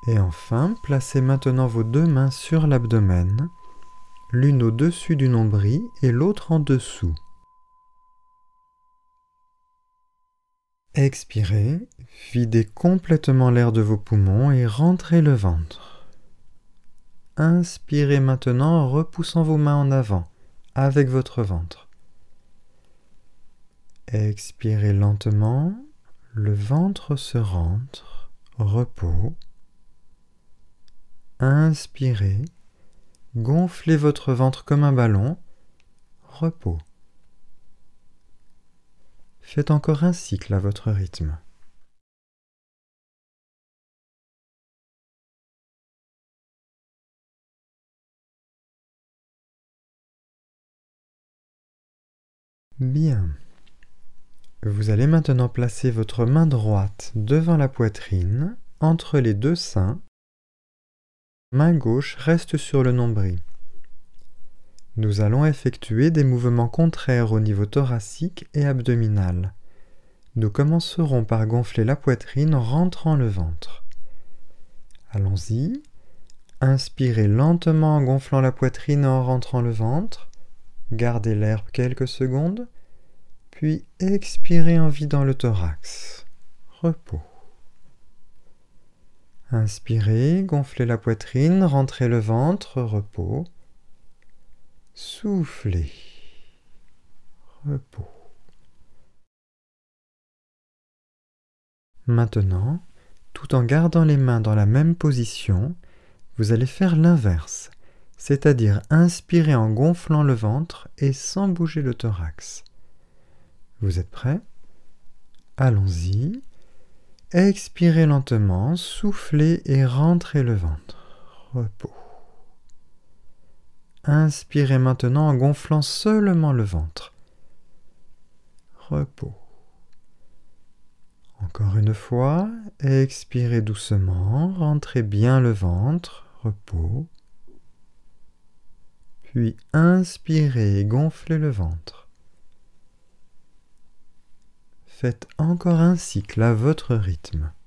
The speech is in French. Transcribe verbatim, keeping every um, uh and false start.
Et enfin, placez maintenant vos deux mains sur l'abdomen, l'une au-dessus du nombril et l'autre en dessous. Expirez, videz complètement l'air de vos poumons et rentrez le ventre. Inspirez maintenant en repoussant vos mains en avant, avec votre ventre. Expirez lentement, le ventre se rentre, repos. Inspirez, gonflez votre ventre comme un ballon, repos. Faites encore un cycle à votre rythme. Bien. Vous allez maintenant placer votre main droite devant la poitrine, entre les deux seins. Main gauche reste sur le nombril. Nous allons effectuer des mouvements contraires au niveau thoracique et abdominal. Nous commencerons par gonfler la poitrine en rentrant le ventre. Allons-y. Inspirez lentement en gonflant la poitrine et en rentrant le ventre. Gardez l'air quelques secondes. Puis expirez en vidant le thorax. Repos. Inspirez, gonflez la poitrine, rentrez le ventre, repos. Soufflez. Repos. Maintenant, tout en gardant les mains dans la même position, vous allez faire l'inverse, c'est-à-dire inspirer en gonflant le ventre et sans bouger le thorax. Vous êtes prêts? Allons-y. Expirez lentement, soufflez et rentrez le ventre. Repos. Inspirez maintenant en gonflant seulement le ventre. Repos. Encore une fois, expirez doucement, rentrez bien le ventre, repos. Puis inspirez et gonflez le ventre. Faites encore un cycle à votre rythme.